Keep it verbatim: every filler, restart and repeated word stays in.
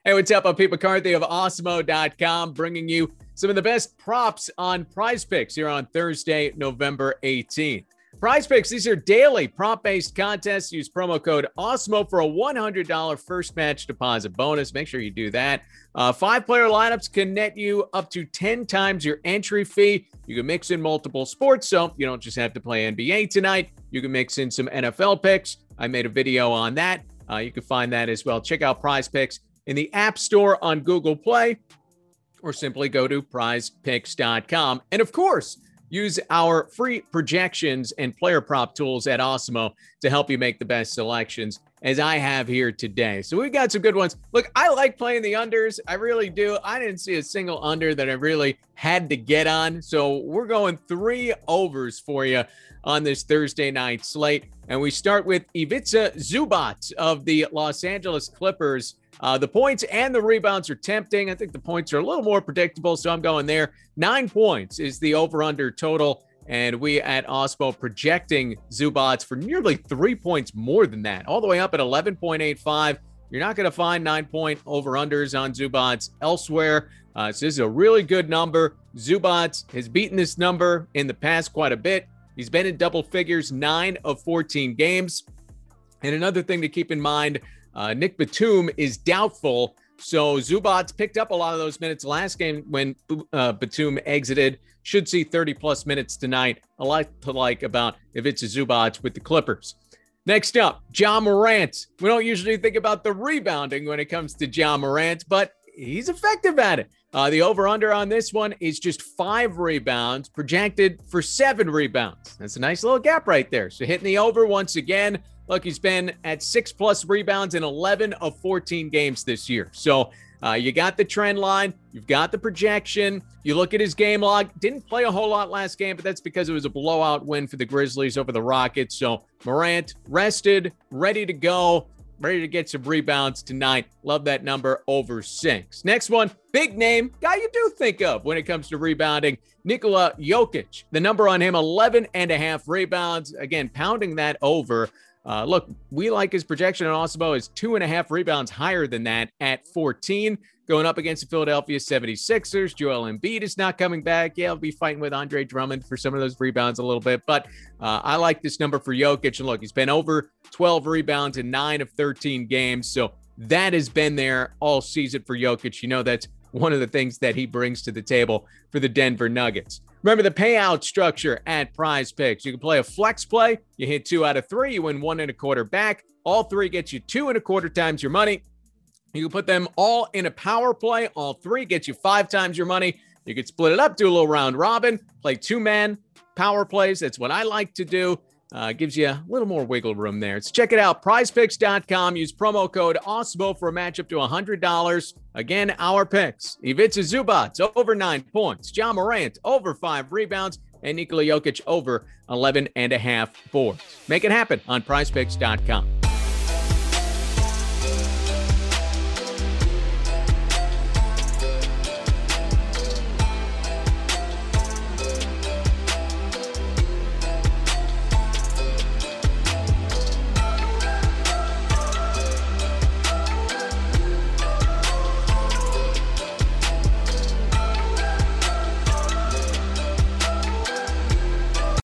Hey, what's up? I'm Pete McCarthy of Awesemo dot com, bringing you some of the best props on Prize Picks here on Thursday, November eighteenth. Prize Picks, these are daily prop-based contests. Use promo code Awesemo for a one hundred dollars first match deposit bonus. Make sure you do that. Uh, five-player lineups can net you up to ten times your entry fee. You can mix in multiple sports, so you don't just have to play N B A tonight. You can mix in some N F L picks. I made a video on that. Uh, you can find that as well. Check out Prize Picks in the App Store on Google Play, or simply go to prize picks dot com. And of course, use our free projections and player prop tools at Awesemo to help you make the best selections, as I have here today. So we've got some good ones. Look, I like playing the unders. I really do. I didn't see a single under that I really had to get on. So we're going three overs for you on this Thursday night slate. And we start with Ivica Zubac of the Los Angeles Clippers. Uh, the points and the rebounds are tempting. I think the points are a little more predictable, so I'm going there. Nine points is the over-under total, and we at Awesemo projecting Zubac for nearly three points more than that, all the way up at eleven point eight five. You're not going to find nine-point over-unders on Zubac elsewhere, uh, so this is a really good number. Zubac has beaten this number in the past quite a bit. He's been in double figures nine of fourteen games. And another thing to keep in mind, Uh, Nick Batum is doubtful, so Zubac picked up a lot of those minutes last game when uh, Batum exited. Should see thirty-plus minutes tonight. A lot to like about Ivica Zubac with the Clippers. Next up, Ja Morant. We don't usually think about the rebounding when it comes to Ja Morant, but he's effective at it. Uh, the over-under on this one is just five rebounds, projected for seven rebounds. That's a nice little gap right there. So hitting the over once again. Look, he's been at six-plus rebounds in eleven of fourteen games this year. So uh, you got the trend line. You've got the projection. You look at his game log. Didn't play a whole lot last game, but that's because it was a blowout win for the Grizzlies over the Rockets. So Morant rested, ready to go, ready to get some rebounds tonight. Love that number over six. Next one, big name, guy you do think of when it comes to rebounding, Nikola Jokic. The number on him, eleven and a half rebounds. Again, pounding that over. Uh, look, we like his projection on Awesemo is two and a half rebounds higher than that at fourteen. Going up against the Philadelphia seventy-sixers. Joel Embiid is not coming back. Yeah, I'll be fighting with Andre Drummond for some of those rebounds a little bit. But uh, I like this number for Jokic. And look, he's been over twelve rebounds in nine of thirteen games. So that has been there all season for Jokic. You know, that's one of the things that he brings to the table for the Denver Nuggets. Remember the payout structure at Prize Picks. You can play a flex play. You hit two out of three. You win one and a quarter back. All three get you two and a quarter times your money. You can put them all in a power play. All three get you five times your money. You could split it up, do a little round robin, play two-man power plays. That's what I like to do. Uh, gives you a little more wiggle room there. So check it out, prize picks dot com. Use promo code Awesemo for a match up to one hundred dollars. Again, our picks. Ivica Zubac, over nine points. Ja Morant, over five rebounds. And Nikola Jokic, over eleven and a half boards. Make it happen on prize picks dot com.